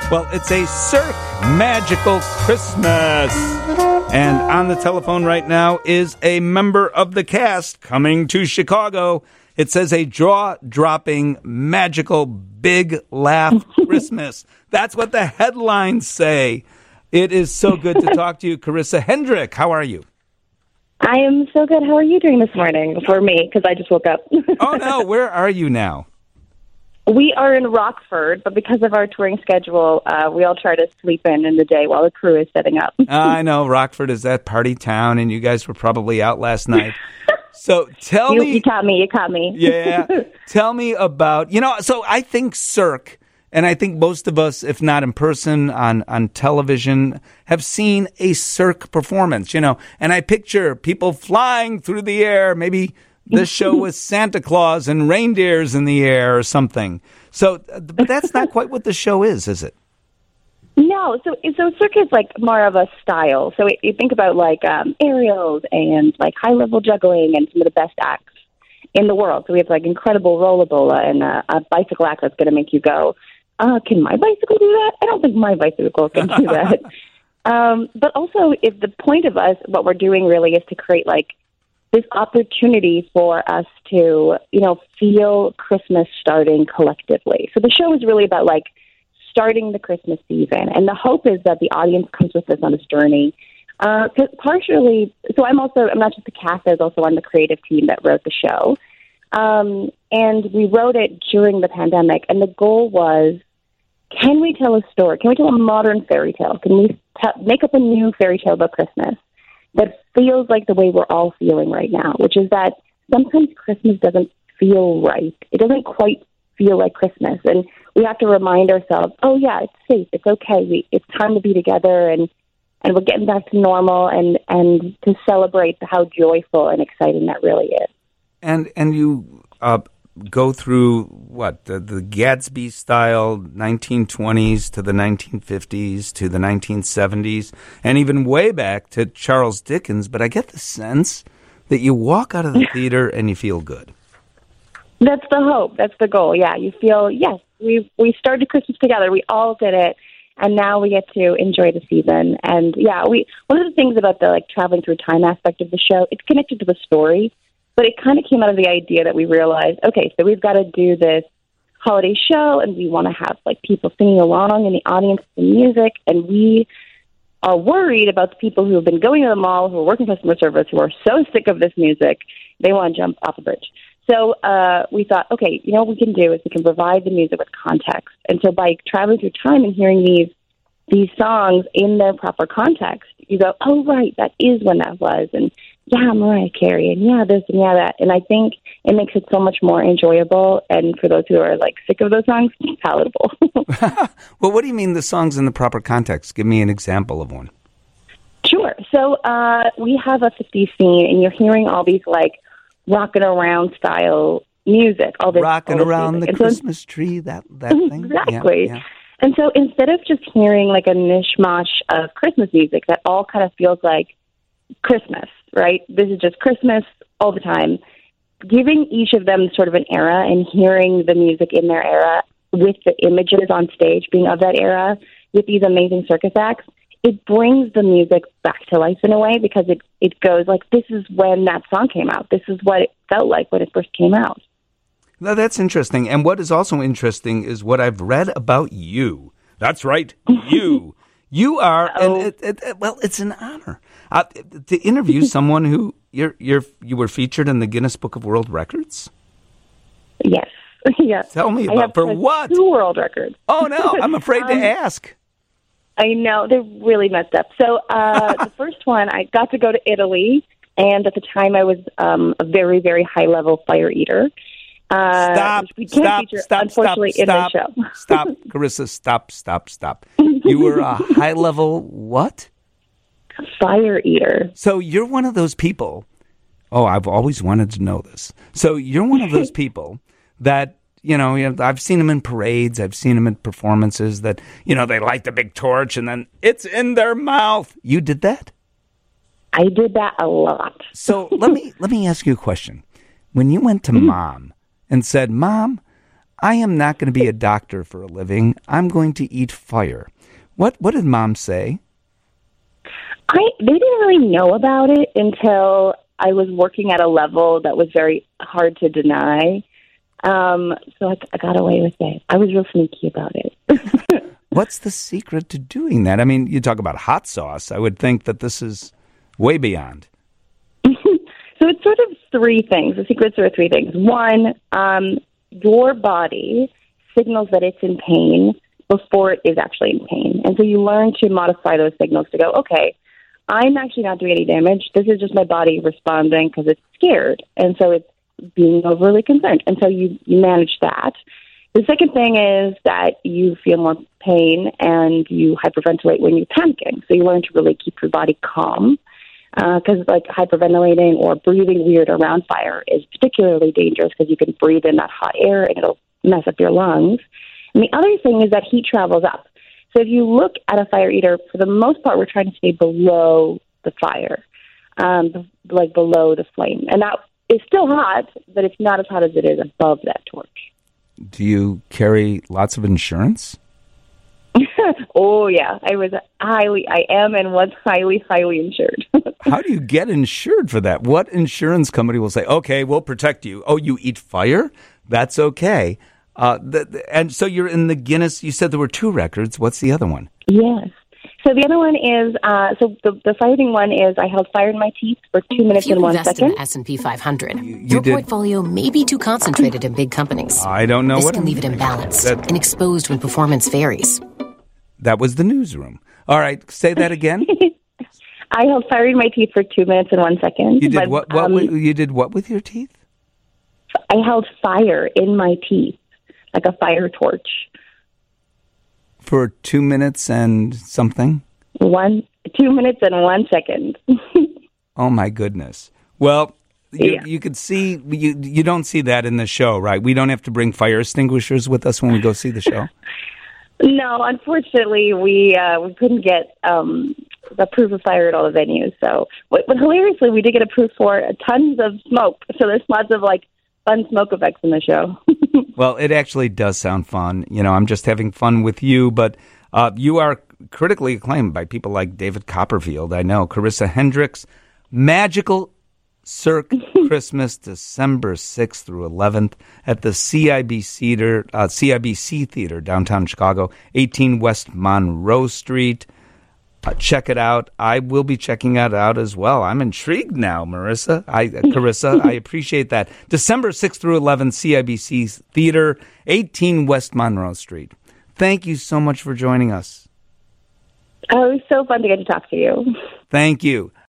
Well, it's a Cirque Magical Christmas. And on the telephone right now is a member of the cast coming to Chicago. It says a jaw-dropping, magical, big laugh Christmas. That's what the headlines say. It is so good to talk to you, Carissa Hendrick. How are you? I am so good. How are you doing this morning? For me, because I just woke up. Oh, no. Where are you now? We are in Rockford, but because of our touring schedule, we all try to sleep in the day while the crew is setting up. I know. Rockford is that party town, and you guys were probably out last night. So tell me. You caught me. Yeah. Tell me about, so I think Cirque, and I think most of us, if not in person, on television, have seen a Cirque performance, and I picture people flying through the air. Maybe the show was Santa Claus and reindeers in the air or something. So, but that's not quite what the show is it? No, so Cirque is like more of a style. So you think about like aerials and like high-level juggling and some of the best acts in the world. So we have like incredible rollabola and a bicycle act that's going to make you go, can my bicycle do that? I don't think my bicycle can do that. But also, if the point of us, what we're doing really is to create like this opportunity for us to, feel Christmas starting collectively. So the show is really about like starting the Christmas season. And the hope is that the audience comes with us on this journey. Partially, so I'm not just the cast, I was also on the creative team that wrote the show. And we wrote it during the pandemic. And the goal was, can we tell a story? Can we tell a modern fairy tale? Can we make up a new fairy tale about Christmas that feels like the way we're all feeling right now, which is that sometimes Christmas doesn't feel right. It doesn't quite feel like Christmas. And we have to remind ourselves, oh, yeah, it's safe. It's okay. It's time to be together, and we're getting back to normal and to celebrate how joyful and exciting that really is. And you go through, the Gatsby style 1920s to the 1950s to the 1970s, and even way back to Charles Dickens. But I get the sense that you walk out of the theater and you feel good. That's the hope. That's the goal. Yeah, you feel, yes, we started Christmas together. We all did it, and now we get to enjoy the season. And yeah, one of the things about the traveling through time aspect of the show, it's connected to the story, but it kind of came out of the idea that we realized, okay, so we've got to do this holiday show, and we want to have people singing along in the audience with the music, and we are worried about the people who have been going to the mall, who are working customer service, who are so sick of this music, they want to jump off a bridge. So we thought, okay, what we can do is we can provide the music with context. And so by traveling through time and hearing these songs in their proper context, you go, oh, right, that is when that was. And yeah, Mariah Carey, and yeah, this and yeah, that. And I think it makes it so much more enjoyable. And for those who are sick of those songs, palatable. Well, what do you mean the songs in the proper context? Give me an example of one. Sure. So we have a 50s scene, and you're hearing all these rocking around style music. Rocking around the Christmas tree, that thing? Exactly. Yeah. And so instead of just hearing a mishmash of Christmas music that all kind of feels like Christmas, right? This is just Christmas all the time. Giving each of them sort of an era and hearing the music in their era with the images on stage being of that era with these amazing circus acts, it brings the music back to life in a way, because it goes this is when that song came out. This is what it felt like when it first came out. Now, that's interesting. And what is also interesting is what I've read about you. That's right, you. You are, and it's an honor to interview someone who you were featured in the Guinness Book of World Records. Yes. Yes. Tell me about for what? 2 world records. Oh no, I'm afraid to ask. I know, they're really messed up. So the first one, I got to go to Italy, and at the time I was a very, very high-level fire eater. Stop, in the show. Stop, Carissa, stop. You were a high-level what? Fire eater. So you're one of those people, I've always wanted to know this. So you're one of those people that, I've seen them in parades. I've seen them in performances that, they light the big torch and then it's in their mouth. You did that? I did that a lot. So let me ask you a question. When you went to Mom and said, Mom, I am not going to be a doctor for a living. I'm going to eat fire. What did Mom say? They didn't really know about it until I was working at a level that was very hard to deny. So I got away with it. I was real sneaky about it. What's the secret to doing that? I mean, you talk about hot sauce. I would think that this is way beyond. So it's sort of three things. The secrets are three things. One, your body signals that it's in pain before it is actually in pain. And so you learn to modify those signals to go, okay, I'm actually not doing any damage. This is just my body responding because it's scared. And so it's being overly concerned. And so you manage that. The second thing is that you feel more pain and you hyperventilate when you're panicking. So you learn to really keep your body calm. Because like hyperventilating or breathing weird around fire is particularly dangerous because you can breathe in that hot air and it'll mess up your lungs. And the other thing is that heat travels up. So if you look at a fire eater, for the most part, we're trying to stay below the fire, like below the flame. And that is still hot, but it's not as hot as it is above that torch. Do you carry lots of insurance? Oh, yeah. I am and was highly, highly insured. How do you get insured for that? What insurance company will say, okay, we'll protect you? Oh, you eat fire? That's okay. And so you're in the Guinness, you said there were 2 records. What's the other one? Yes. So the other one is, the fighting one is I held fire in my teeth for 2 minutes and 1 second. If you invest in the S&P 500, your portfolio may be too concentrated in big companies. I don't know this what can leave it imbalanced and exposed when performance varies. That was the newsroom. All right, say that again. I held fire in my teeth for 2 minutes and 1 second. You did what? You did what with your teeth? I held fire in my teeth, like a fire torch. For 2 minutes and something? 2 minutes and 1 second. Oh, my goodness. Well, you could see, you don't see that in the show, right? We don't have to bring fire extinguishers with us when we go see the show? No, unfortunately, we couldn't get approved of fire at all the venues. So, but hilariously, we did get approved for tons of smoke. So there's lots of fun smoke effects in the show. Well, it actually does sound fun. You know, I'm just having fun with you, but you are critically acclaimed by people like David Copperfield. I know Carissa Hendricks, Magical Cirque Christmas, December 6th through 11th at the CIBC Theater, downtown Chicago, 18 West Monroe Street. Check it out. I will be checking it out as well. I'm intrigued now, Carissa. I appreciate that. December 6th through 11th, CIBC Theater, 18 West Monroe Street. Thank you so much for joining us. Oh, it was so fun to get to talk to you. Thank you.